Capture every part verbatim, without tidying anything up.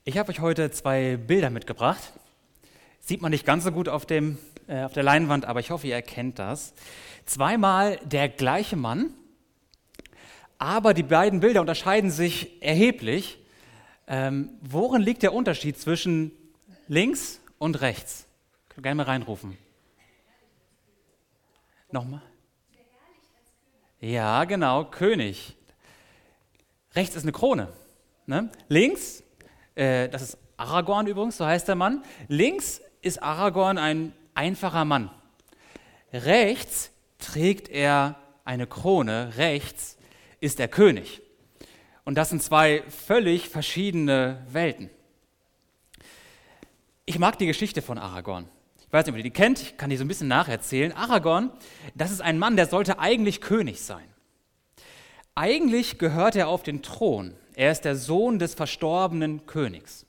Ich habe euch heute zwei Bilder mitgebracht. Sieht man nicht ganz so gut auf, dem, äh, auf der Leinwand, aber ich hoffe, ihr erkennt das. Zweimal der gleiche Mann, aber die beiden Bilder unterscheiden sich erheblich. Ähm, worin liegt der Unterschied zwischen links und rechts? Könnt ihr gerne mal reinrufen. Nochmal? Ja, genau, König. Rechts ist eine Krone. Ne? Links, äh, das ist Aragorn übrigens, so heißt der Mann. Links ist Aragorn ein einfacher Mann. Rechts trägt er eine Krone, rechts ist er König. Und das sind zwei völlig verschiedene Welten. Ich mag die Geschichte von Aragorn. Ich weiß nicht, ob ihr die kennt, ich kann die so ein bisschen nacherzählen. Aragorn, das ist ein Mann, der sollte eigentlich König sein. Eigentlich gehört er auf den Thron. Er ist der Sohn des verstorbenen Königs.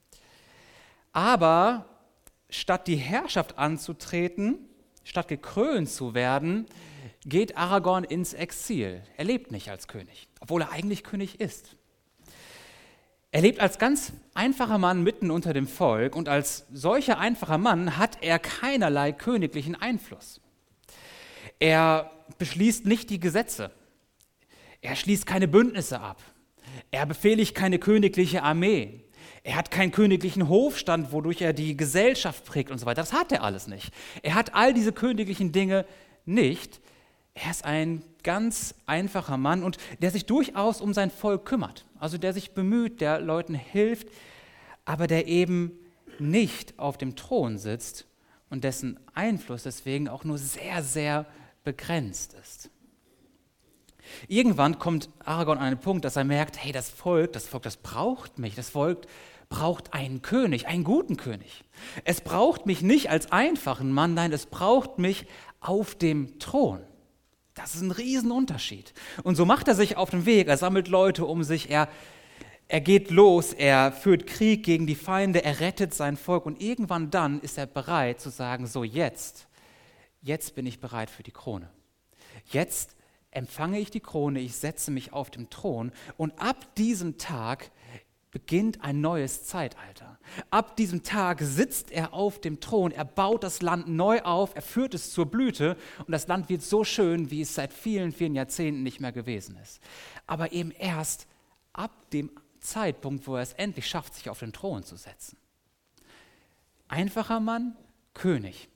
Aber statt die Herrschaft anzutreten, statt gekrönt zu werden, geht Aragorn ins Exil. Er lebt nicht als König, obwohl er eigentlich König ist. Er lebt als ganz einfacher Mann mitten unter dem Volk und als solcher einfacher Mann hat er keinerlei königlichen Einfluss. Er beschließt nicht die Gesetze. Er schließt keine Bündnisse ab. Er befehligt keine königliche Armee. Er hat keinen königlichen Hofstand, wodurch er die Gesellschaft prägt und so weiter. Das hat er alles nicht. Er hat all diese königlichen Dinge nicht. Er ist ein ganz einfacher Mann und der sich durchaus um sein Volk kümmert. Also der sich bemüht, der Leuten hilft, aber der eben nicht auf dem Thron sitzt und dessen Einfluss deswegen auch nur sehr, sehr begrenzt ist. Irgendwann kommt Aragorn an einen Punkt, dass er merkt, hey, das Volk, das Volk, das braucht mich. Das Volk braucht einen König, einen guten König. Es braucht mich nicht als einfachen Mann, nein, es braucht mich auf dem Thron. Das ist ein Riesenunterschied. Und so macht er sich auf den Weg, er sammelt Leute um sich, er, er geht los, er führt Krieg gegen die Feinde, er rettet sein Volk und irgendwann dann ist er bereit zu sagen, so jetzt, jetzt bin ich bereit für die Krone. Jetzt empfange ich die Krone, ich setze mich auf den Thron und ab diesem Tag beginnt ein neues Zeitalter. Ab diesem Tag sitzt er auf dem Thron, er baut das Land neu auf, er führt es zur Blüte und das Land wird so schön, wie es seit vielen, vielen Jahrzehnten nicht mehr gewesen ist. Aber eben erst ab dem Zeitpunkt, wo er es endlich schafft, sich auf den Thron zu setzen. Einfacher Mann, König.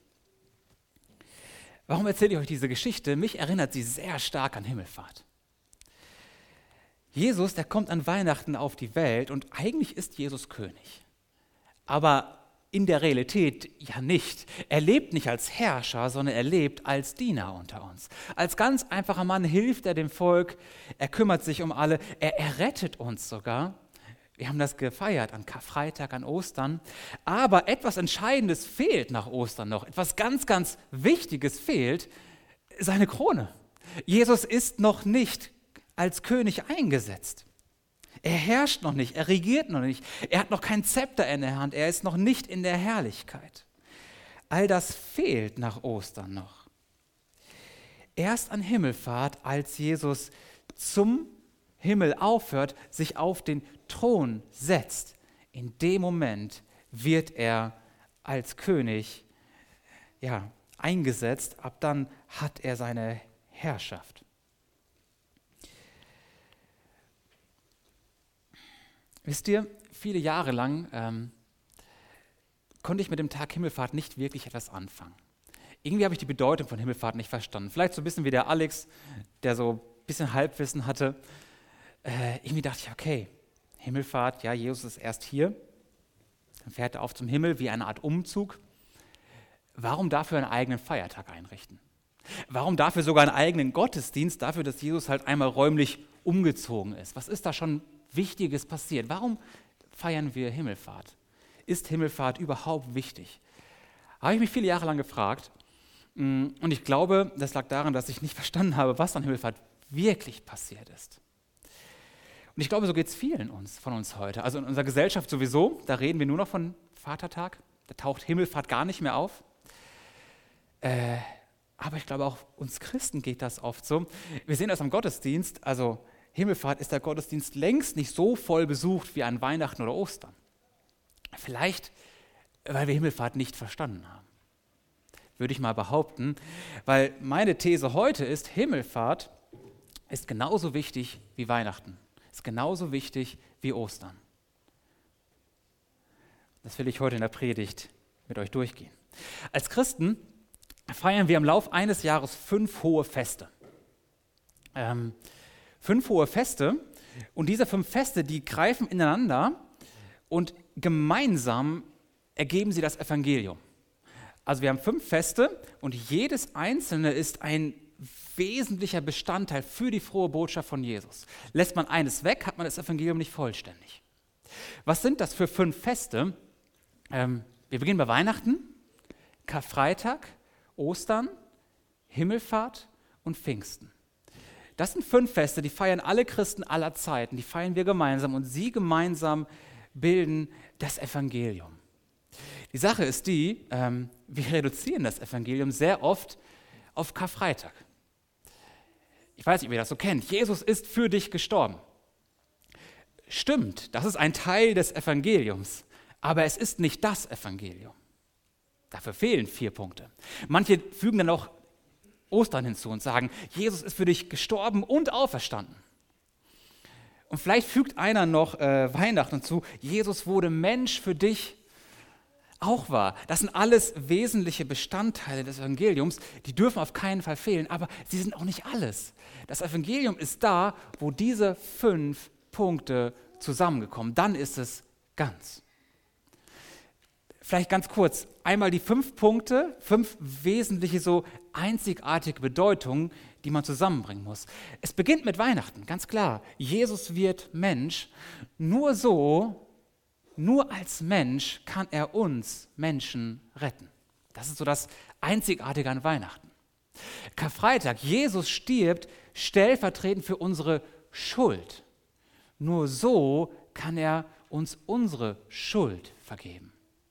Warum erzähle ich euch diese Geschichte? Mich erinnert sie sehr stark an Himmelfahrt. Jesus, der kommt an Weihnachten auf die Welt und eigentlich ist Jesus König. Aber in der Realität ja nicht. Er lebt nicht als Herrscher, sondern er lebt als Diener unter uns. Als ganz einfacher Mann hilft er dem Volk, er kümmert sich um alle, er, er rettet uns sogar. Wir haben das gefeiert an Karfreitag, an Ostern. Aber etwas Entscheidendes fehlt nach Ostern noch. Etwas ganz, ganz Wichtiges fehlt, seine Krone. Jesus ist noch nicht als König eingesetzt. Er herrscht noch nicht, er regiert noch nicht, er hat noch kein Zepter in der Hand, er ist noch nicht in der Herrlichkeit. All das fehlt nach Ostern noch. Erst an Himmelfahrt, als Jesus zum Himmel aufhört, sich auf den Thron setzt, in dem Moment wird er als König ja, eingesetzt, ab dann hat er seine Herrschaft. Wisst ihr, viele Jahre lang ähm, konnte ich mit dem Tag Himmelfahrt nicht wirklich etwas anfangen. Irgendwie habe ich die Bedeutung von Himmelfahrt nicht verstanden. Vielleicht so ein bisschen wie der Alex, der so ein bisschen Halbwissen hatte. Äh, irgendwie dachte ich, okay, Himmelfahrt, ja, Jesus ist erst hier, dann fährt er auf zum Himmel wie eine Art Umzug. Warum dafür einen eigenen Feiertag einrichten? Warum dafür sogar einen eigenen Gottesdienst, dafür, dass Jesus halt einmal räumlich umgezogen ist? Was ist da schon Wichtiges passiert? Warum feiern wir Himmelfahrt? Ist Himmelfahrt überhaupt wichtig? Habe ich mich viele Jahre lang gefragt. Und ich glaube, das lag daran, dass ich nicht verstanden habe, was an Himmelfahrt wirklich passiert ist. Und ich glaube, so geht es vielen uns, von uns heute. Also in unserer Gesellschaft sowieso, da reden wir nur noch von Vatertag. Da taucht Himmelfahrt gar nicht mehr auf. Äh, aber ich glaube, auch uns Christen geht das oft so. Wir sehen das am Gottesdienst, also Himmelfahrt ist der Gottesdienst längst nicht so voll besucht wie an Weihnachten oder Ostern. Vielleicht, weil wir Himmelfahrt nicht verstanden haben. Würde ich mal behaupten, weil meine These heute ist, Himmelfahrt ist genauso wichtig wie Weihnachten, ist genauso wichtig wie Ostern. Das will ich heute in der Predigt mit euch durchgehen. Als Christen feiern wir im Lauf eines Jahres fünf hohe Feste. Ähm, fünf hohe Feste und diese fünf Feste, die greifen ineinander und gemeinsam ergeben sie das Evangelium. Also wir haben fünf Feste und jedes einzelne ist ein wesentlicher Bestandteil für die frohe Botschaft von Jesus. Lässt man eines weg, hat man das Evangelium nicht vollständig. Was sind das für fünf Feste? Ähm, wir beginnen bei Weihnachten, Karfreitag, Ostern, Himmelfahrt und Pfingsten. Das sind fünf Feste, die feiern alle Christen aller Zeiten, die feiern wir gemeinsam und sie gemeinsam bilden das Evangelium. Die Sache ist die, ähm, wir reduzieren das Evangelium sehr oft auf Karfreitag. Ich weiß nicht, ob ihr das so kennt. Jesus ist für dich gestorben. Stimmt, das ist ein Teil des Evangeliums, aber es ist nicht das Evangelium. Dafür fehlen vier Punkte. Manche fügen dann auch Ostern hinzu und sagen, Jesus ist für dich gestorben und auferstanden. Und vielleicht fügt einer noch äh, Weihnachten hinzu, Jesus wurde Mensch für dich. Auch wahr. Das sind alles wesentliche Bestandteile des Evangeliums, die dürfen auf keinen Fall fehlen, aber sie sind auch nicht alles. Das Evangelium ist da, wo diese fünf Punkte zusammengekommen, dann ist es ganz. Vielleicht ganz kurz, einmal die fünf Punkte, fünf wesentliche, so einzigartige Bedeutungen, die man zusammenbringen muss. Es beginnt mit Weihnachten, ganz klar. Jesus wird Mensch. Nur so, nur als Mensch kann er uns Menschen retten. Das ist so das Einzigartige an Weihnachten. Karfreitag, Jesus stirbt stellvertretend für unsere Schuld. Nur so kann er uns unsere Schuld vergeben.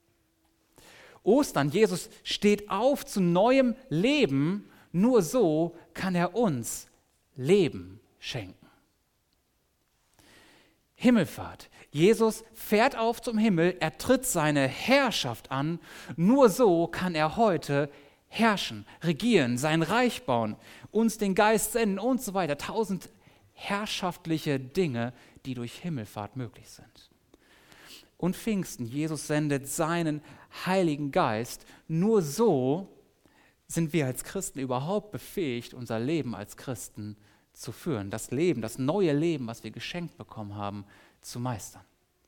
Ostern, Jesus steht auf zu neuem Leben, nur so kann er uns Leben schenken. Himmelfahrt, Jesus fährt auf zum Himmel, er tritt seine Herrschaft an, nur so kann er heute herrschen, regieren, sein Reich bauen, uns den Geist senden und so weiter. Tausend herrschaftliche Dinge, die durch Himmelfahrt möglich sind. Und Pfingsten, Jesus sendet seinen Heiligen Geist. Nur so sind wir als Christen überhaupt befähigt, unser Leben als Christen zu führen. Das Leben, das neue Leben, was wir geschenkt bekommen haben, zu meistern.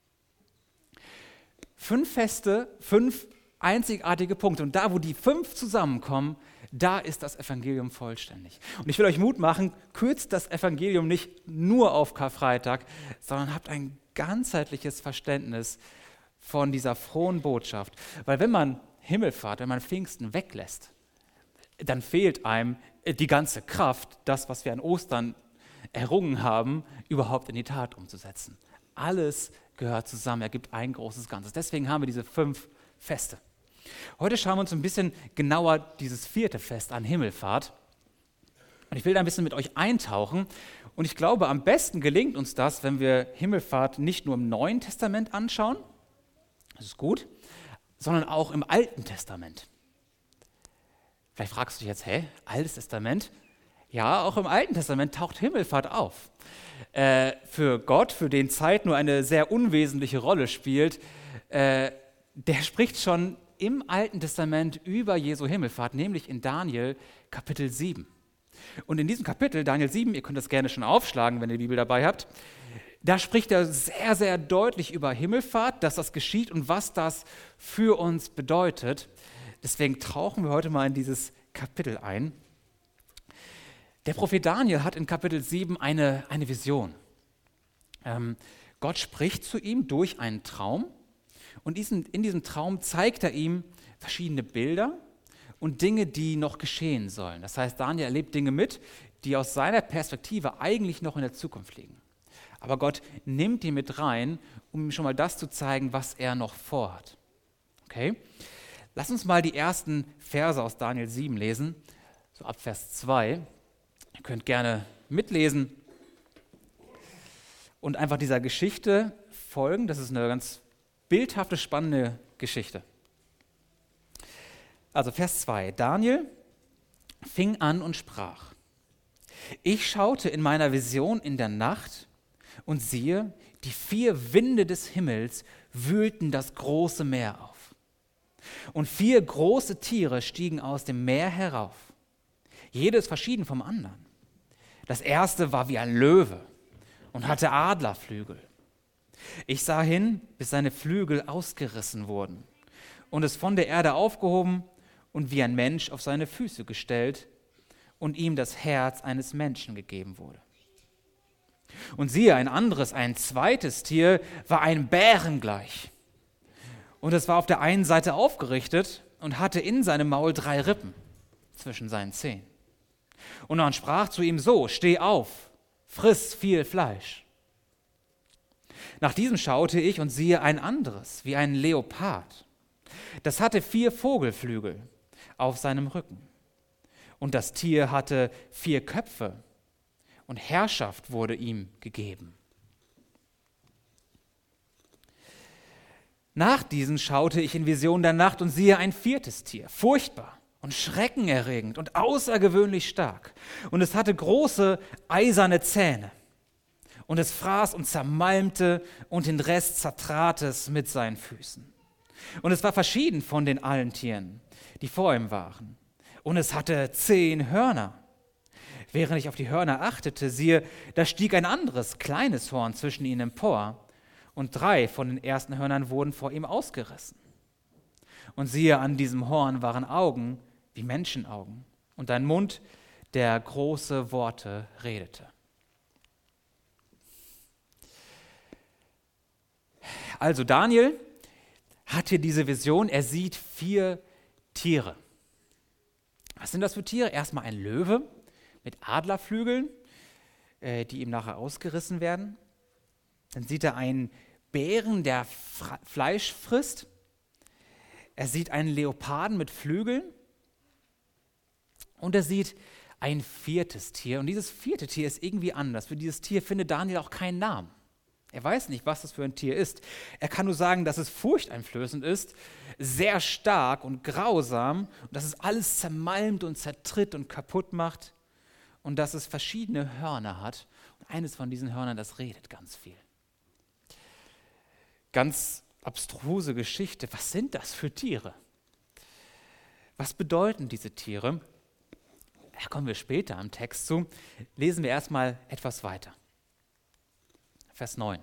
Fünf Feste, fünf einzigartige Punkte. Und da, wo die fünf zusammenkommen, da ist das Evangelium vollständig. Und ich will euch Mut machen, kürzt das Evangelium nicht nur auf Karfreitag, sondern habt ein ganzheitliches Verständnis von dieser frohen Botschaft. Weil wenn man Himmelfahrt, wenn man Pfingsten weglässt, dann fehlt einem die ganze Kraft, das, was wir an Ostern errungen haben, überhaupt in die Tat umzusetzen. Alles gehört zusammen, ergibt ein großes Ganzes. Deswegen haben wir diese fünf Feste. Heute schauen wir uns ein bisschen genauer dieses vierte Fest an, Himmelfahrt. Und ich will da ein bisschen mit euch eintauchen. Und ich glaube, am besten gelingt uns das, wenn wir Himmelfahrt nicht nur im Neuen Testament anschauen, das ist gut, sondern auch im Alten Testament. Vielleicht fragst du dich jetzt, hä, Altes Testament? Ja, auch im Alten Testament taucht Himmelfahrt auf. Äh, für Gott, für den Zeit nur eine sehr unwesentliche Rolle spielt, äh, der spricht schon im Alten Testament über Jesu Himmelfahrt, nämlich in Daniel Kapitel sieben. Und in diesem Kapitel, Daniel sieben, ihr könnt das gerne schon aufschlagen, wenn ihr die Bibel dabei habt, da spricht er sehr, sehr deutlich über Himmelfahrt, dass das geschieht und was das für uns bedeutet. Deswegen tauchen wir heute mal in dieses Kapitel ein. Der Prophet Daniel hat in Kapitel sieben eine, eine Vision. Ähm, Gott spricht zu ihm durch einen Traum und diesen, in diesem Traum zeigt er ihm verschiedene Bilder und Dinge, die noch geschehen sollen. Das heißt, Daniel erlebt Dinge mit, die aus seiner Perspektive eigentlich noch in der Zukunft liegen. Aber Gott nimmt ihn mit rein, um ihm schon mal das zu zeigen, was er noch vorhat. Okay? Lass uns mal die ersten Verse aus Daniel sieben lesen, so ab Vers zwei. Ihr könnt gerne mitlesen und einfach dieser Geschichte folgen. Das ist eine ganz bildhafte, spannende Geschichte. Also Vers zwei. Daniel fing an und sprach: Ich schaute in meiner Vision in der Nacht und siehe, die vier Winde des Himmels wühlten das große Meer auf. Und vier große Tiere stiegen aus dem Meer herauf. Jedes verschieden vom anderen. Das erste war wie ein Löwe und hatte Adlerflügel. Ich sah hin, bis seine Flügel ausgerissen wurden und es von der Erde aufgehoben und wie ein Mensch auf seine Füße gestellt und ihm das Herz eines Menschen gegeben wurde. Und siehe, ein anderes, ein zweites Tier war einem Bären gleich. Und es war auf der einen Seite aufgerichtet und hatte in seinem Maul drei Rippen zwischen seinen Zähnen. Und man sprach zu ihm so: Steh auf, friss viel Fleisch. Nach diesem schaute ich und siehe ein anderes, wie ein Leopard. Das hatte vier Vogelflügel auf seinem Rücken. Und das Tier hatte vier Köpfe und Herrschaft wurde ihm gegeben. Nach diesen schaute ich in Vision der Nacht und siehe ein viertes Tier, furchtbar und schreckenerregend und außergewöhnlich stark. Und es hatte große eiserne Zähne. Und es fraß und zermalmte und den Rest zertrat es mit seinen Füßen. Und es war verschieden von den allen Tieren, die vor ihm waren. Und es hatte zehn Hörner. Während ich auf die Hörner achtete, siehe, da stieg ein anderes, kleines Horn zwischen ihnen empor. Und drei von den ersten Hörnern wurden vor ihm ausgerissen. Und siehe, an diesem Horn waren Augen wie Menschenaugen und ein Mund, der große Worte redete. Also Daniel hat hier diese Vision, er sieht vier Tiere. Was sind das für Tiere? Erstmal ein Löwe mit Adlerflügeln, äh, die ihm nachher ausgerissen werden. Dann sieht er einen Bären, der F- Fleisch frisst. Er sieht einen Leoparden mit Flügeln. Und er sieht ein viertes Tier. Und dieses vierte Tier ist irgendwie anders. Für dieses Tier findet Daniel auch keinen Namen. Er weiß nicht, was das für ein Tier ist. Er kann nur sagen, dass es furchteinflößend ist, sehr stark und grausam, und dass es alles zermalmt und zertritt und kaputt macht und dass es verschiedene Hörner hat. Und eines von diesen Hörnern, das redet ganz viel. Ganz abstruse Geschichte. Was sind das für Tiere? Was bedeuten diese Tiere? Da kommen wir später am Text zu. Lesen wir erstmal etwas weiter. Vers neun.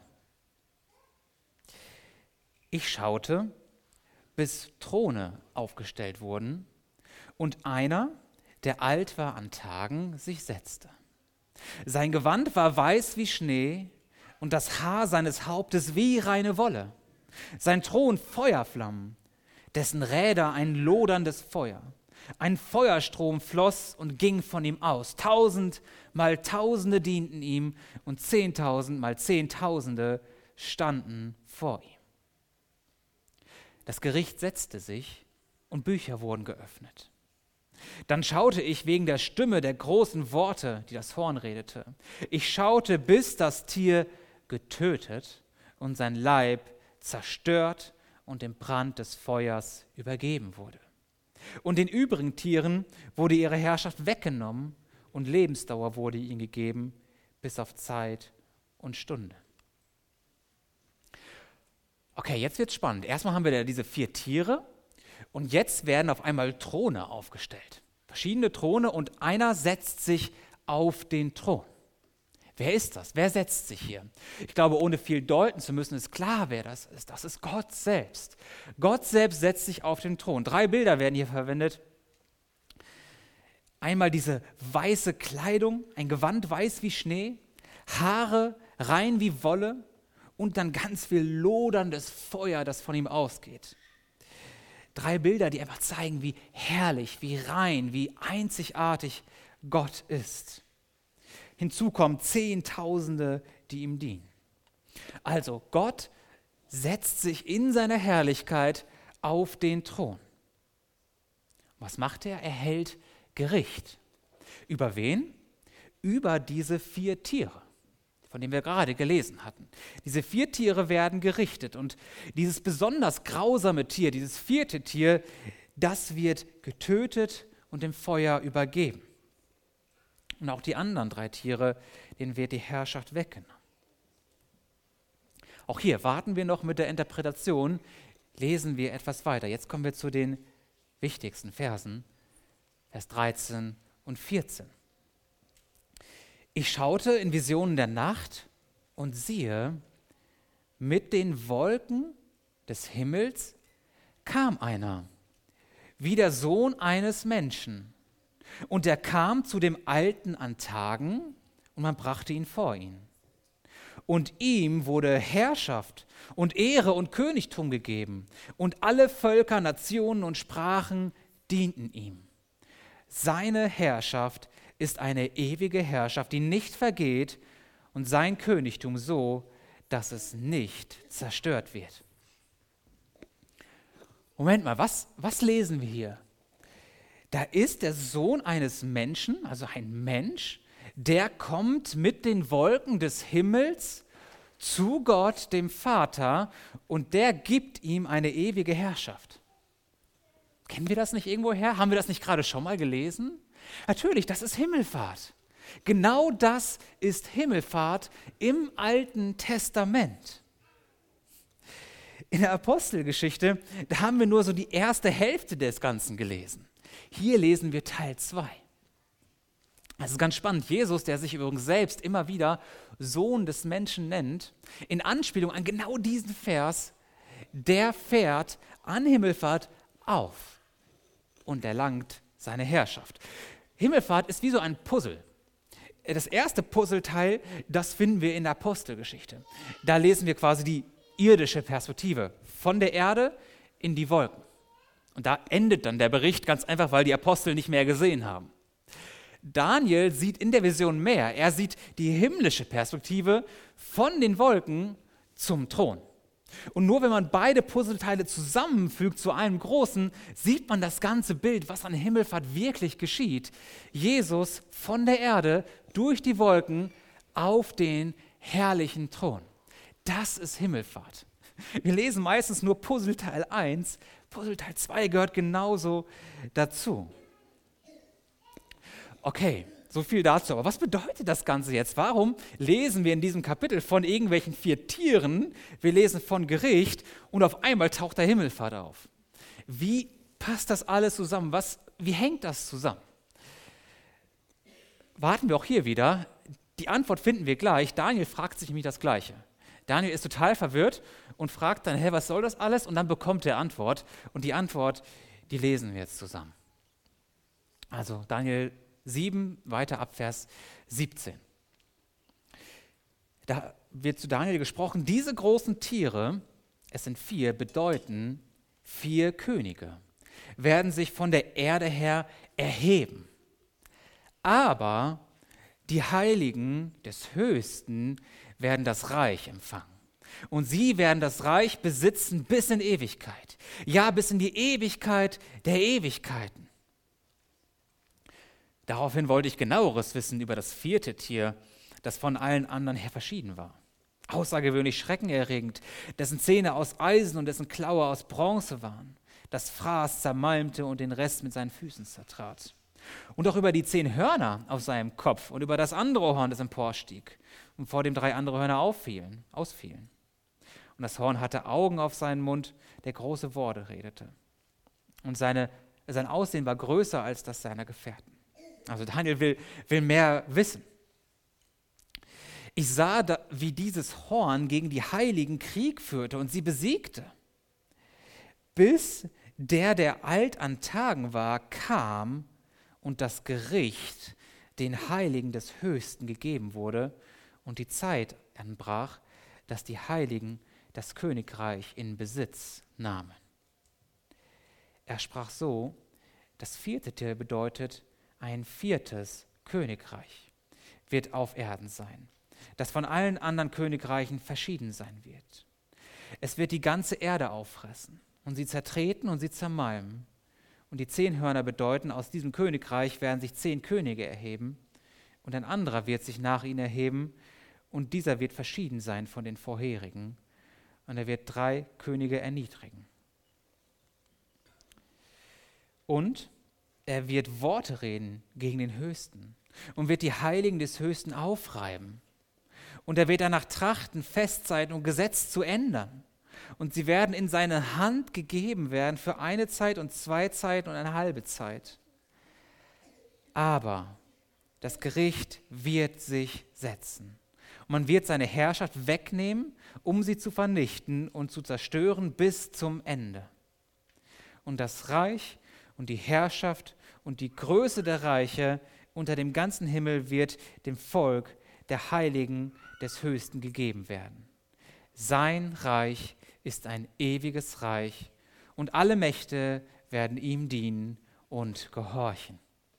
Ich schaute, bis Throne aufgestellt wurden und einer, der alt war an Tagen, sich setzte. Sein Gewand war weiß wie Schnee und das Haar seines Hauptes wie reine Wolle. Sein Thron Feuerflammen, dessen Räder ein loderndes Feuer. Ein Feuerstrom floss und ging von ihm aus. Tausend mal Tausende dienten ihm und Zehntausend mal Zehntausende standen vor ihm. Das Gericht setzte sich und Bücher wurden geöffnet. Dann schaute ich wegen der Stimme der großen Worte, die das Horn redete. Ich schaute, bis das Tier getötet und sein Leib zerstört und dem Brand des Feuers übergeben wurde. Und den übrigen Tieren wurde ihre Herrschaft weggenommen und Lebensdauer wurde ihnen gegeben bis auf Zeit und Stunde. Okay, jetzt wird's spannend. Erstmal haben wir da diese vier Tiere und jetzt werden auf einmal Throne aufgestellt. Verschiedene Throne und einer setzt sich auf den Thron. Wer ist das? Wer setzt sich hier? Ich glaube, ohne viel deuten zu müssen, ist klar, wer das ist. Das ist Gott selbst. Gott selbst setzt sich auf den Thron. Drei Bilder werden hier verwendet. Einmal diese weiße Kleidung, ein Gewand weiß wie Schnee, Haare rein wie Wolle und dann ganz viel loderndes Feuer, das von ihm ausgeht. Drei Bilder, die einfach zeigen, wie herrlich, wie rein, wie einzigartig Gott ist. Hinzu kommen Zehntausende, die ihm dienen. Also Gott setzt sich in seiner Herrlichkeit auf den Thron. Was macht er? Er hält Gericht. Über wen? Über diese vier Tiere. von dem wir gerade gelesen hatten. Diese vier Tiere werden gerichtet und dieses besonders grausame Tier, dieses vierte Tier, das wird getötet und dem Feuer übergeben. Und auch die anderen drei Tiere, denen wird die Herrschaft weggenommen. Auch hier warten wir noch mit der Interpretation, lesen wir etwas weiter. Jetzt kommen wir zu den wichtigsten Versen, Vers dreizehn und vierzehn. Ich schaute in Visionen der Nacht und siehe, mit den Wolken des Himmels kam einer, wie der Sohn eines Menschen. Und er kam zu dem Alten an Tagen und man brachte ihn vor ihn. Und ihm wurde Herrschaft und Ehre und Königtum gegeben und alle Völker, Nationen und Sprachen dienten ihm. Seine Herrschaft ist eine ewige Herrschaft, die nicht vergeht und sein Königtum so, dass es nicht zerstört wird. Moment mal, was, was lesen wir hier? Da ist der Sohn eines Menschen, also ein Mensch, der kommt mit den Wolken des Himmels zu Gott, dem Vater, und der gibt ihm eine ewige Herrschaft. Kennen wir das nicht irgendwoher? Haben wir das nicht gerade schon mal gelesen? Natürlich, das ist Himmelfahrt. Genau das ist Himmelfahrt im Alten Testament. In der Apostelgeschichte, da haben wir nur so die erste Hälfte des Ganzen gelesen. Hier lesen wir Teil zwei. Das ist ganz spannend. Jesus, der sich übrigens selbst immer wieder Sohn des Menschen nennt, in Anspielung an genau diesen Vers, der fährt an Himmelfahrt auf und erlangt seine Herrschaft. Himmelfahrt ist wie so ein Puzzle. Das erste Puzzleteil, das finden wir in der Apostelgeschichte. Da lesen wir quasi die irdische Perspektive von der Erde in die Wolken. Und da endet dann der Bericht ganz einfach, weil die Apostel nicht mehr gesehen haben. Daniel sieht in der Vision mehr. Er sieht die himmlische Perspektive von den Wolken zum Thron. Und nur wenn man beide Puzzleteile zusammenfügt zu einem großen, sieht man das ganze Bild, was an Himmelfahrt wirklich geschieht. Jesus von der Erde durch die Wolken auf den herrlichen Thron. Das ist Himmelfahrt. Wir lesen meistens nur Puzzleteil eins, Puzzleteil zwei gehört genauso dazu. Okay, so viel dazu. Aber was bedeutet das Ganze jetzt? Warum lesen wir in diesem Kapitel von irgendwelchen vier Tieren, wir lesen von Gericht und auf einmal taucht der Himmelfahrt auf? Wie passt das alles zusammen? Was, wie hängt das zusammen? Warten wir auch hier wieder. Die Antwort finden wir gleich. Daniel fragt sich nämlich das Gleiche. Daniel ist total verwirrt und fragt dann, hey, was soll das alles? Und dann bekommt er Antwort. Und die Antwort, die lesen wir jetzt zusammen. Also Daniel sieben, weiter ab Vers siebzehn. Da wird zu Daniel gesprochen, diese großen Tiere, es sind vier, bedeuten vier Könige, werden sich von der Erde her erheben. Aber die Heiligen des Höchsten werden das Reich empfangen. Und sie werden das Reich besitzen bis in Ewigkeit. Ja, bis in die Ewigkeit der Ewigkeiten. Daraufhin wollte ich genaueres wissen über das vierte Tier, das von allen anderen her verschieden war. Außergewöhnlich schreckenerregend, dessen Zähne aus Eisen und dessen Klaue aus Bronze waren. Das Fraß zermalmte und den Rest mit seinen Füßen zertrat. Und auch über die zehn Hörner auf seinem Kopf und über das andere Horn, das emporstieg und vor dem drei andere Hörner auffielen, ausfielen. Und das Horn hatte Augen auf seinen Mund, der große Worte redete. Und seine, sein Aussehen war größer als das seiner Gefährten. Also Daniel will, will mehr wissen. Ich sah, da, wie dieses Horn gegen die Heiligen Krieg führte und sie besiegte, bis der, der alt an Tagen war, kam und das Gericht den Heiligen des Höchsten gegeben wurde und die Zeit anbrach, dass die Heiligen das Königreich in Besitz nahmen. Er sprach so, das vierte Tier bedeutet, ein viertes Königreich wird auf Erden sein, das von allen anderen Königreichen verschieden sein wird. Es wird die ganze Erde auffressen und sie zertreten und sie zermalmen. Und die zehn Hörner bedeuten, aus diesem Königreich werden sich zehn Könige erheben und ein anderer wird sich nach ihnen erheben und dieser wird verschieden sein von den vorherigen und er wird drei Könige erniedrigen. Und er wird Worte reden gegen den Höchsten und wird die Heiligen des Höchsten aufreiben. Und er wird danach trachten, Festzeiten und Gesetz zu ändern. Und sie werden in seine Hand gegeben werden für eine Zeit und zwei Zeiten und eine halbe Zeit. Aber das Gericht wird sich setzen. Und man wird seine Herrschaft wegnehmen, um sie zu vernichten und zu zerstören bis zum Ende. Und das Reich und die Herrschaft und die Größe der Reiche unter dem ganzen Himmel wird dem Volk der Heiligen des Höchsten gegeben werden. Sein Reich ist ein ewiges Reich und alle Mächte werden ihm dienen und gehorchen.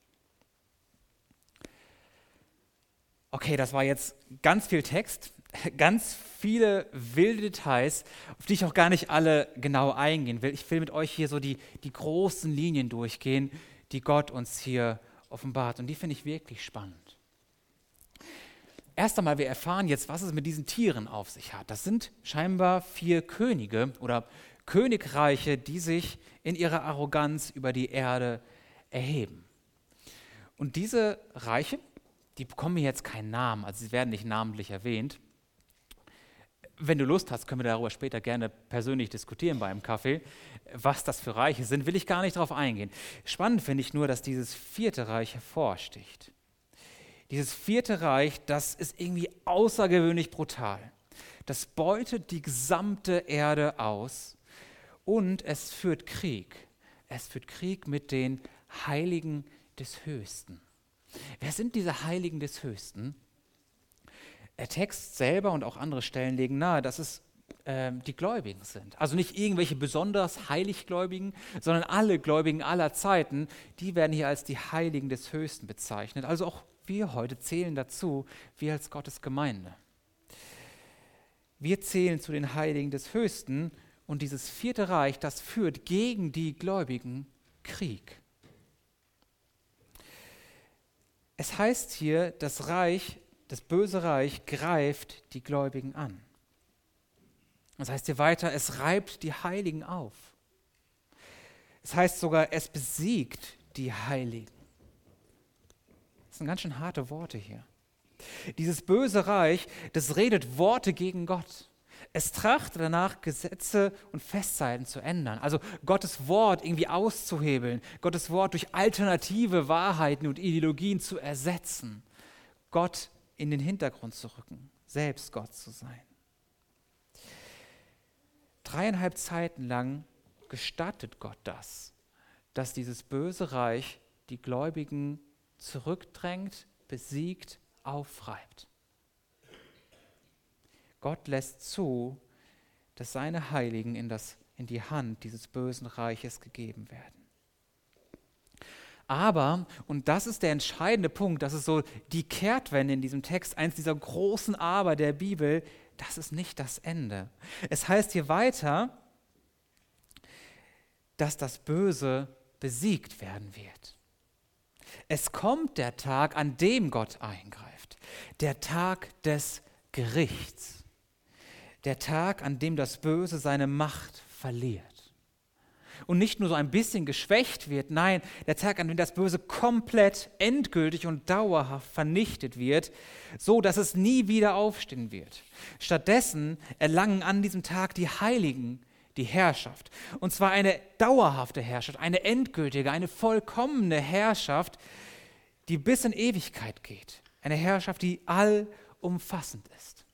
Okay, das war jetzt ganz viel Text, ganz viele wilde Details, auf die ich auch gar nicht alle genau eingehen will. Ich will mit euch hier so die, die großen Linien durchgehen, die Gott uns hier offenbart. Und die finde ich wirklich spannend. Erst einmal, wir erfahren jetzt, was es mit diesen Tieren auf sich hat. Das sind scheinbar vier Könige oder Königreiche, die sich in ihrer Arroganz über die Erde erheben. Und diese Reiche, die bekommen mir jetzt keinen Namen, also sie werden nicht namentlich erwähnt. Wenn du Lust hast, können wir darüber später gerne persönlich diskutieren bei einem Kaffee. Was das für Reiche sind, will ich gar nicht darauf eingehen. Spannend finde ich nur, dass dieses vierte Reich hervorsticht. Dieses vierte Reich, das ist irgendwie außergewöhnlich brutal. Das beutet die gesamte Erde aus und es führt Krieg. Es führt Krieg mit den Heiligen des Höchsten. Wer sind diese Heiligen des Höchsten? Der Text selber und auch andere Stellen legen nahe, dass es äh, die Gläubigen sind. Also nicht irgendwelche besonders Heiliggläubigen, sondern alle Gläubigen aller Zeiten, die werden hier als die Heiligen des Höchsten bezeichnet. Also auch wir heute zählen dazu, wir als Gottes Gemeinde. Wir zählen zu den Heiligen des Höchsten und dieses vierte Reich, das führt gegen die Gläubigen Krieg. Es heißt hier, das Reich, das böse Reich greift die Gläubigen an. Das heißt hier weiter, es reibt die Heiligen auf. Es heißt sogar, es besiegt die Heiligen. Das sind ganz schön harte Worte hier. Dieses böse Reich, das redet Worte gegen Gott. Es trachtet danach, Gesetze und Festzeiten zu ändern. Also Gottes Wort irgendwie auszuhebeln, Gottes Wort durch alternative Wahrheiten und Ideologien zu ersetzen. Gott in den Hintergrund zu rücken, selbst Gott zu sein. Dreieinhalb Zeiten lang gestattet Gott das, dass dieses böse Reich die Gläubigen zurückdrängt, besiegt, aufreibt. Gott lässt zu, dass seine Heiligen in, das, in die Hand dieses bösen Reiches gegeben werden. Aber, und das ist der entscheidende Punkt, das ist so die Kehrtwende in diesem Text, eins dieser großen Aber der Bibel, das ist nicht das Ende. Es heißt hier weiter, dass das Böse besiegt werden wird. Es kommt der Tag, an dem Gott eingreift, der Tag des Gerichts, der Tag, an dem das Böse seine Macht verliert. Und nicht nur so ein bisschen geschwächt wird, nein, der Tag, an dem das Böse komplett, endgültig und dauerhaft vernichtet wird, so dass es nie wieder aufstehen wird. Stattdessen erlangen an diesem Tag die Heiligen die Herrschaft. Und zwar eine dauerhafte Herrschaft, eine endgültige, eine vollkommene Herrschaft, die bis in Ewigkeit geht. Eine Herrschaft, die allumfassend ist.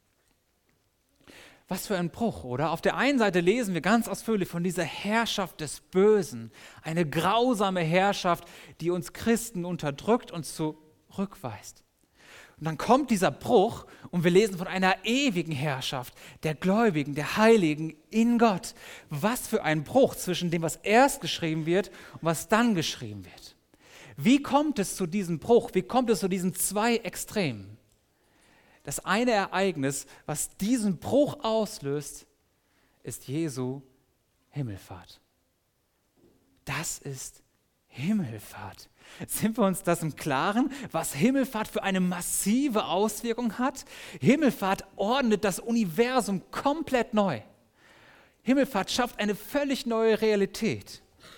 Was für ein Bruch, oder? Auf der einen Seite lesen wir ganz ausführlich von dieser Herrschaft des Bösen, eine grausame Herrschaft, die uns Christen unterdrückt und zurückweist. Und dann kommt dieser Bruch und wir lesen von einer ewigen Herrschaft der Gläubigen, der Heiligen in Gott. Was für ein Bruch zwischen dem, was erst geschrieben wird und was dann geschrieben wird. Wie kommt es zu diesem Bruch? Wie kommt es zu diesen zwei Extremen? Das eine Ereignis, was diesen Bruch auslöst, ist Jesu Himmelfahrt. Das ist Himmelfahrt. Sind wir uns das im Klaren, was Himmelfahrt für eine massive Auswirkung hat? Himmelfahrt ordnet das Universum komplett neu. Himmelfahrt schafft eine völlig neue Realität.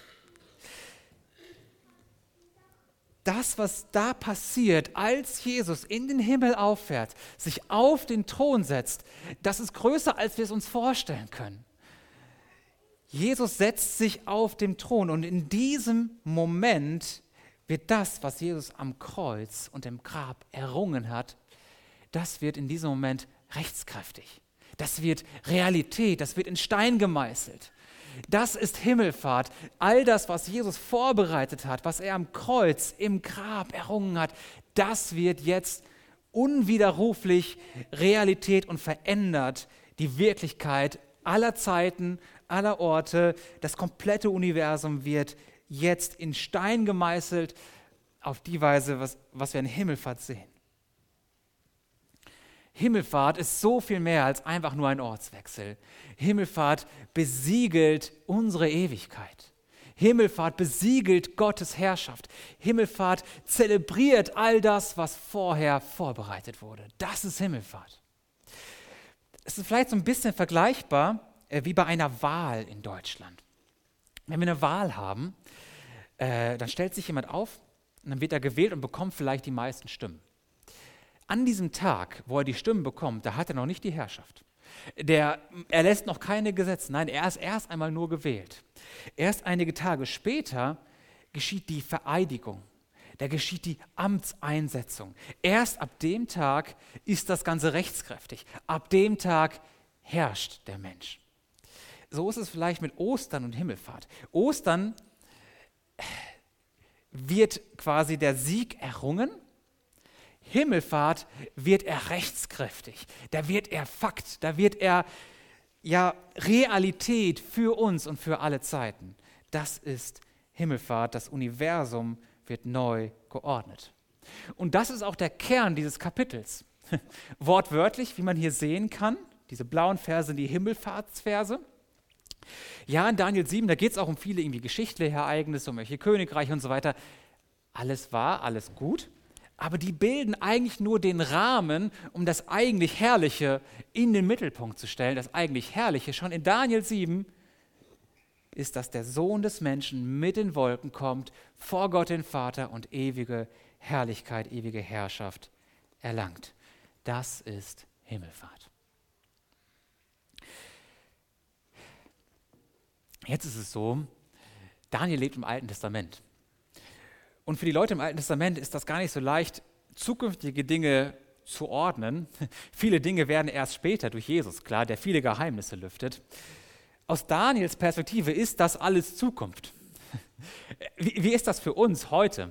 Das, was da passiert, als Jesus in den Himmel auffährt, sich auf den Thron setzt, das ist größer, als wir es uns vorstellen können. Jesus setzt sich auf den Thron und in diesem Moment wird das, was Jesus am Kreuz und im Grab errungen hat, das wird in diesem Moment rechtskräftig. Das wird Realität, das wird in Stein gemeißelt. Das ist Himmelfahrt. All das, was Jesus vorbereitet hat, was er am Kreuz, im Grab errungen hat, das wird jetzt unwiderruflich Realität und verändert die Wirklichkeit aller Zeiten, aller Orte. Das komplette Universum wird jetzt in Stein gemeißelt auf die Weise, was, was wir in Himmelfahrt sehen. Himmelfahrt ist so viel mehr als einfach nur ein Ortswechsel. Himmelfahrt besiegelt unsere Ewigkeit. Himmelfahrt besiegelt Gottes Herrschaft. Himmelfahrt zelebriert all das, was vorher vorbereitet wurde. Das ist Himmelfahrt. Es ist vielleicht so ein bisschen vergleichbar äh, wie bei einer Wahl in Deutschland. Wenn wir eine Wahl haben, äh, dann stellt sich jemand auf und dann wird er gewählt und bekommt vielleicht die meisten Stimmen. An diesem Tag, wo er die Stimmen bekommt, da hat er noch nicht die Herrschaft. Der, er lässt noch keine Gesetze, nein, er ist erst einmal nur gewählt. Erst einige Tage später geschieht die Vereidigung, da geschieht die Amtseinsetzung. Erst ab dem Tag ist das Ganze rechtskräftig. Ab dem Tag herrscht der Mensch. So ist es vielleicht mit Ostern und Himmelfahrt. Ostern wird quasi der Sieg errungen. Himmelfahrt wird er rechtskräftig, da wird er Fakt, da wird er ja Realität für uns und für alle Zeiten. Das ist Himmelfahrt, das Universum wird neu geordnet. Und das ist auch der Kern dieses Kapitels. Wortwörtlich, wie man hier sehen kann, diese blauen Verse sind die Himmelfahrtsverse. Ja, in Daniel sieben, da geht es auch um viele irgendwie geschichtliche Ereignisse, um welche Königreiche und so weiter. Alles wahr, alles gut. Aber die bilden eigentlich nur den Rahmen, um das eigentlich Herrliche in den Mittelpunkt zu stellen. Das eigentlich Herrliche schon in Daniel sieben ist, dass der Sohn des Menschen mit den Wolken kommt, vor Gott den Vater und ewige Herrlichkeit, ewige Herrschaft erlangt. Das ist Himmelfahrt. Jetzt ist es so, Daniel lebt im Alten Testament. Und für die Leute im Alten Testament ist das gar nicht so leicht, zukünftige Dinge zu ordnen. Viele Dinge werden erst später durch Jesus klar, der viele Geheimnisse lüftet. Aus Daniels Perspektive ist das alles Zukunft. Wie, wie ist das für uns heute?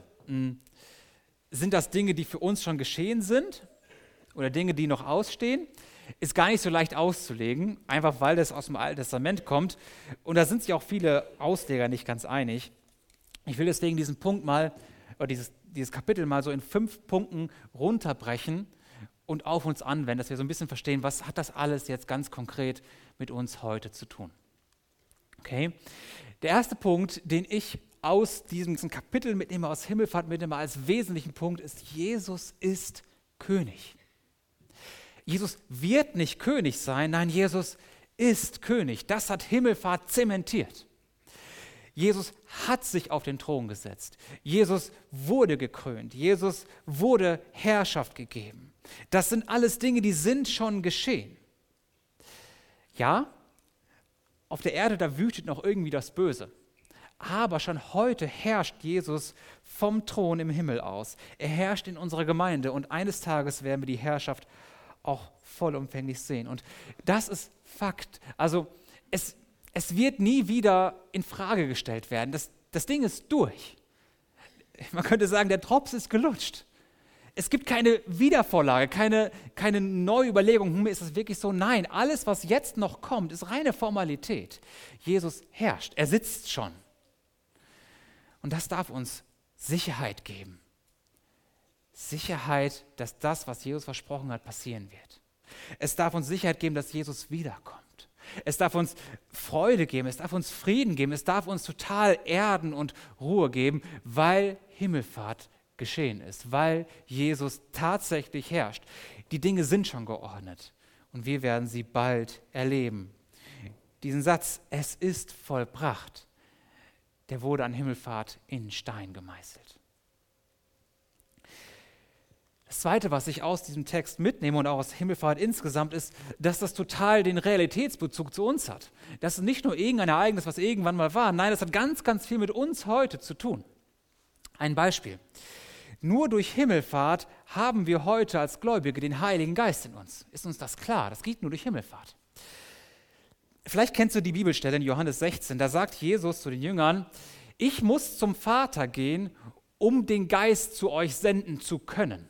Sind das Dinge, die für uns schon geschehen sind oder Dinge, die noch ausstehen? Ist gar nicht so leicht auszulegen, einfach weil das aus dem Alten Testament kommt. Und da sind sich auch viele Ausleger nicht ganz einig. Ich will deswegen diesen Punkt mal, oder dieses, dieses Kapitel mal so in fünf Punkten runterbrechen und auf uns anwenden, dass wir so ein bisschen verstehen, was hat das alles jetzt ganz konkret mit uns heute zu tun. Okay? Der erste Punkt, den ich aus diesem Kapitel mitnehme, aus Himmelfahrt mitnehme als wesentlichen Punkt, ist, Jesus ist König. Jesus wird nicht König sein, nein, Jesus ist König. Das hat Himmelfahrt zementiert. Jesus hat sich auf den Thron gesetzt. Jesus wurde gekrönt. Jesus wurde Herrschaft gegeben. Das sind alles Dinge, die sind schon geschehen. Ja, auf der Erde, da wütet noch irgendwie das Böse. Aber schon heute herrscht Jesus vom Thron im Himmel aus. Er herrscht in unserer Gemeinde und eines Tages werden wir die Herrschaft auch vollumfänglich sehen. Und das ist Fakt. Also es Es wird nie wieder in Frage gestellt werden. Das, das Ding ist durch. Man könnte sagen, der Drops ist gelutscht. Es gibt keine Wiedervorlage, keine, keine Neuüberlegung. Hm, ist es wirklich so? Nein, alles, was jetzt noch kommt, ist reine Formalität. Jesus herrscht, er sitzt schon. Und das darf uns Sicherheit geben. Sicherheit, dass das, was Jesus versprochen hat, passieren wird. Es darf uns Sicherheit geben, dass Jesus wiederkommt. Es darf uns Freude geben, es darf uns Frieden geben, es darf uns total Erden und Ruhe geben, weil Himmelfahrt geschehen ist, weil Jesus tatsächlich herrscht. Die Dinge sind schon geordnet und wir werden sie bald erleben. Diesen Satz, es ist vollbracht, der wurde an Himmelfahrt in Stein gemeißelt. Das Zweite, was ich aus diesem Text mitnehme und auch aus Himmelfahrt insgesamt, ist, dass das total den Realitätsbezug zu uns hat. Das ist nicht nur irgendein Ereignis, was irgendwann mal war. Nein, das hat ganz, ganz viel mit uns heute zu tun. Ein Beispiel. Nur durch Himmelfahrt haben wir heute als Gläubige den Heiligen Geist in uns. Ist uns das klar? Das geht nur durch Himmelfahrt. Vielleicht kennst du die Bibelstelle in Johannes sechzehn. Da sagt Jesus zu den Jüngern, ich muss zum Vater gehen, um den Geist zu euch senden zu können.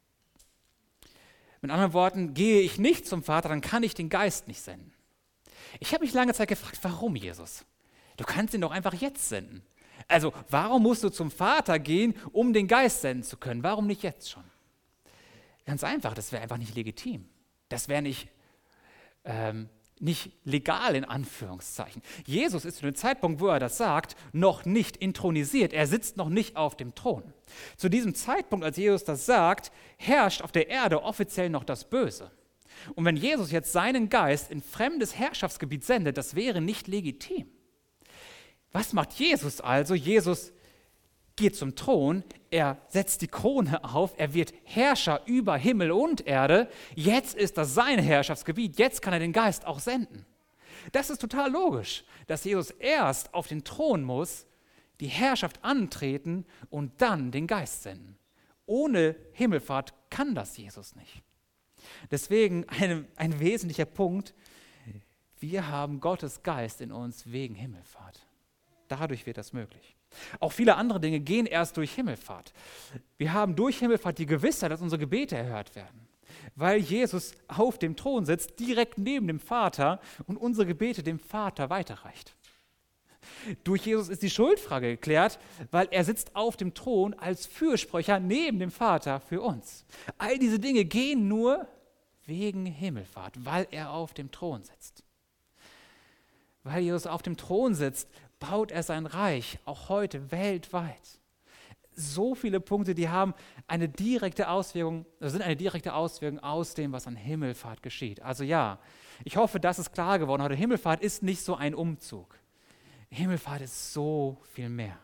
Mit anderen Worten, gehe ich nicht zum Vater, dann kann ich den Geist nicht senden. Ich habe mich lange Zeit gefragt, warum, Jesus? Du kannst ihn doch einfach jetzt senden. Also, warum musst du zum Vater gehen, um den Geist senden zu können? Warum nicht jetzt schon? Ganz einfach, das wäre einfach nicht legitim. Das wäre nicht, ähm, nicht legal in Anführungszeichen. Jesus ist zu dem Zeitpunkt, wo er das sagt, noch nicht intronisiert. Er sitzt noch nicht auf dem Thron. Zu diesem Zeitpunkt, als Jesus das sagt, herrscht auf der Erde offiziell noch das Böse. Und wenn Jesus jetzt seinen Geist in fremdes Herrschaftsgebiet sendet, das wäre nicht legitim. Was macht Jesus also? Jesus geht zum Thron, er setzt die Krone auf, er wird Herrscher über Himmel und Erde. Jetzt ist das sein Herrschaftsgebiet, jetzt kann er den Geist auch senden. Das ist total logisch, dass Jesus erst auf den Thron muss, die Herrschaft antreten und dann den Geist senden. Ohne Himmelfahrt kann das Jesus nicht. Deswegen ein, ein wesentlicher Punkt, wir haben Gottes Geist in uns wegen Himmelfahrt. Dadurch wird das möglich. Auch viele andere Dinge gehen erst durch Himmelfahrt. Wir haben durch Himmelfahrt die Gewissheit, dass unsere Gebete erhört werden, weil Jesus auf dem Thron sitzt, direkt neben dem Vater und unsere Gebete dem Vater weiterreicht. Durch Jesus ist die Schuldfrage geklärt, weil er sitzt auf dem Thron als Fürsprecher neben dem Vater für uns. All diese Dinge gehen nur wegen Himmelfahrt, weil er auf dem Thron sitzt. Weil Jesus auf dem Thron sitzt, baut er sein Reich, auch heute weltweit. So viele Punkte, die haben eine direkte Auswirkung, sind eine direkte Auswirkung aus dem, was an Himmelfahrt geschieht. Also ja, ich hoffe, das ist klar geworden heute. Himmelfahrt ist nicht so ein Umzug. Himmelfahrt ist so viel mehr.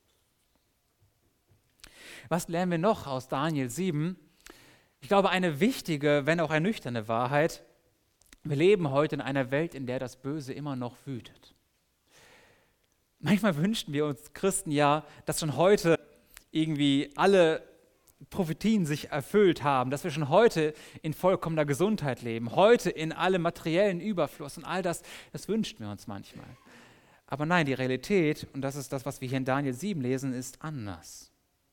Was lernen wir noch aus Daniel sieben? Ich glaube, eine wichtige, wenn auch ernüchternde Wahrheit: Wir leben heute in einer Welt, in der das Böse immer noch wütet. Manchmal wünschten wir uns Christen ja, dass schon heute irgendwie alle Prophetien sich erfüllt haben, dass wir schon heute in vollkommener Gesundheit leben, heute in allem materiellen Überfluss und all das, das wünschten wir uns manchmal. Aber nein, die Realität, und das ist das, was wir hier in Daniel sieben lesen, ist anders.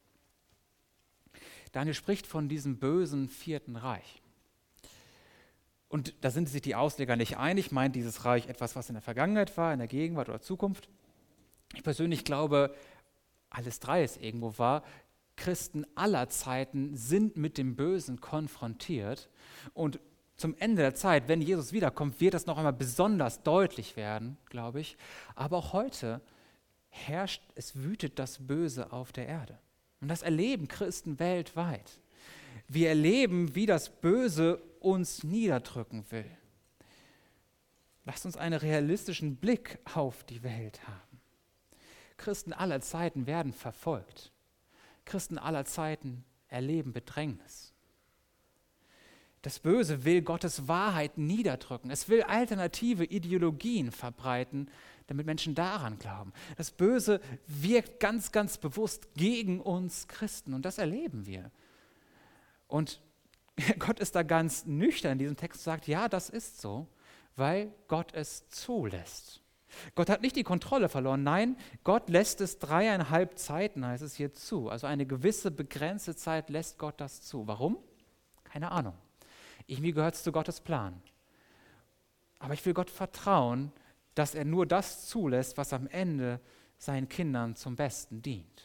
Daniel spricht von diesem bösen vierten Reich. Und da sind sich die Ausleger nicht einig, meint dieses Reich etwas, was in der Vergangenheit war, in der Gegenwart oder Zukunft. Ich persönlich glaube, alles drei ist irgendwo wahr. Christen aller Zeiten sind mit dem Bösen konfrontiert. Und zum Ende der Zeit, wenn Jesus wiederkommt, wird das noch einmal besonders deutlich werden, glaube ich. Aber auch heute herrscht, es wütet das Böse auf der Erde. Und das erleben Christen weltweit. Wir erleben, wie das Böse uns niederdrücken will. Lasst uns einen realistischen Blick auf die Welt haben. Christen aller Zeiten werden verfolgt. Christen aller Zeiten erleben Bedrängnis. Das Böse will Gottes Wahrheit niederdrücken. Es will alternative Ideologien verbreiten, damit Menschen daran glauben. Das Böse wirkt ganz, ganz bewusst gegen uns Christen und das erleben wir. Und Gott ist da ganz nüchtern in diesem Text und sagt, ja, das ist so, weil Gott es zulässt. Gott hat nicht die Kontrolle verloren, nein, Gott lässt es dreieinhalb Zeiten, heißt es hier, zu. Also eine gewisse begrenzte Zeit lässt Gott das zu. Warum? Keine Ahnung. Irgendwie gehört es zu Gottes Plan. Aber ich will Gott vertrauen, dass er nur das zulässt, was am Ende seinen Kindern zum Besten dient.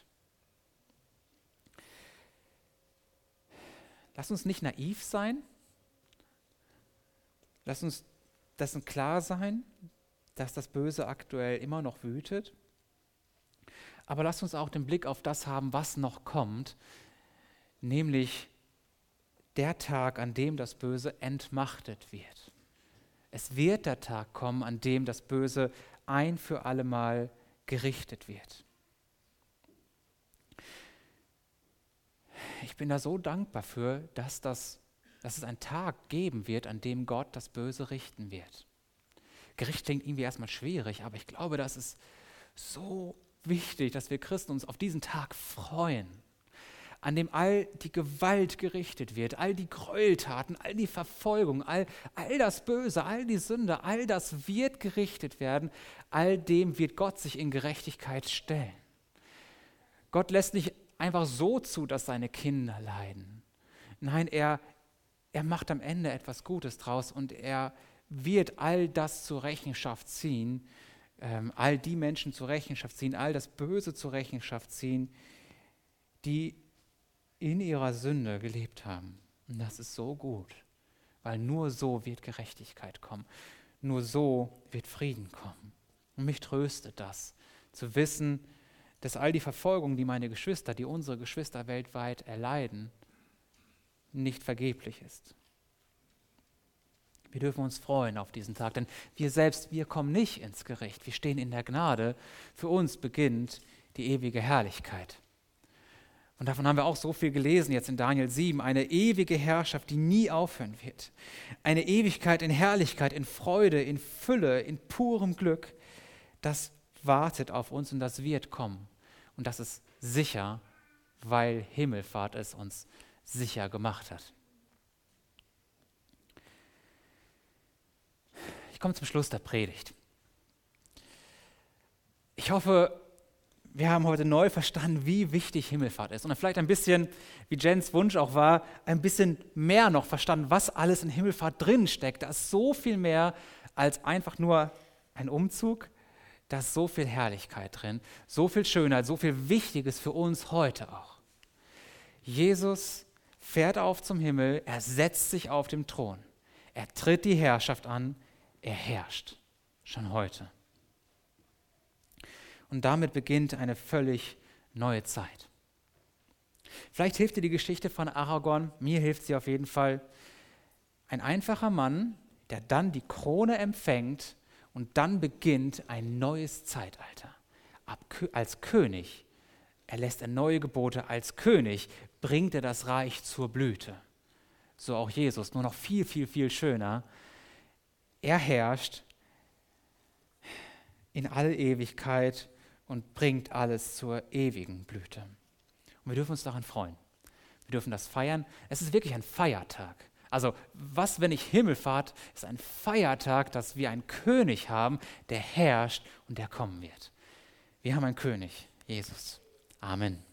Lass uns nicht naiv sein. Lass uns dessen klar sein, dass das Böse aktuell immer noch wütet. Aber lasst uns auch den Blick auf das haben, was noch kommt, nämlich der Tag, an dem das Böse entmachtet wird. Es wird der Tag kommen, an dem das Böse ein für alle Mal gerichtet wird. Ich bin da so dankbar für, dass, das, dass es einen Tag geben wird, an dem Gott das Böse richten wird. Gericht klingt irgendwie erstmal schwierig, aber ich glaube, das ist so wichtig, dass wir Christen uns auf diesen Tag freuen, an dem all die Gewalt gerichtet wird, all die Gräueltaten, all die Verfolgung, all, all das Böse, all die Sünde, all das wird gerichtet werden, all dem wird Gott sich in Gerechtigkeit stellen. Gott lässt nicht einfach so zu, dass seine Kinder leiden. Nein, er, er macht am Ende etwas Gutes draus und er wird all das zur Rechenschaft ziehen, ähm, all die Menschen zur Rechenschaft ziehen, all das Böse zur Rechenschaft ziehen, die in ihrer Sünde gelebt haben. Und das ist so gut, weil nur so wird Gerechtigkeit kommen. Nur so wird Frieden kommen. Und mich tröstet das, zu wissen, dass all die Verfolgung, die meine Geschwister, die unsere Geschwister weltweit erleiden, nicht vergeblich ist. Wir dürfen uns freuen auf diesen Tag, denn wir selbst, wir kommen nicht ins Gericht. Wir stehen in der Gnade. Für uns beginnt die ewige Herrlichkeit. Und davon haben wir auch so viel gelesen jetzt in Daniel sieben. Eine ewige Herrschaft, die nie aufhören wird. Eine Ewigkeit in Herrlichkeit, in Freude, in Fülle, in purem Glück. Das wartet auf uns und das wird kommen. Und das ist sicher, weil Himmelfahrt es uns sicher gemacht hat. Ich komme zum Schluss der Predigt. Ich hoffe, wir haben heute neu verstanden, wie wichtig Himmelfahrt ist. Und dann vielleicht ein bisschen, wie Jens Wunsch auch war, ein bisschen mehr noch verstanden, was alles in Himmelfahrt drin steckt. Da ist so viel mehr als einfach nur ein Umzug. Da ist so viel Herrlichkeit drin, so viel Schönheit, so viel Wichtiges für uns heute auch. Jesus fährt auf zum Himmel, er setzt sich auf dem Thron. Er tritt die Herrschaft an, er herrscht, schon heute. Und damit beginnt eine völlig neue Zeit. Vielleicht hilft dir die Geschichte von Aragorn, mir hilft sie auf jeden Fall. Ein einfacher Mann, der dann die Krone empfängt und dann beginnt ein neues Zeitalter. Ab, als König erlässt er neue Gebote, als König bringt er das Reich zur Blüte. So auch Jesus, nur noch viel, viel, viel schöner. Er herrscht in alle Ewigkeit und bringt alles zur ewigen Blüte. Und wir dürfen uns daran freuen. Wir dürfen das feiern. Es ist wirklich ein Feiertag. Also was, wenn nicht Himmelfahrt, ist ein Feiertag, dass wir einen König haben, der herrscht und der kommen wird. Wir haben einen König, Jesus. Amen.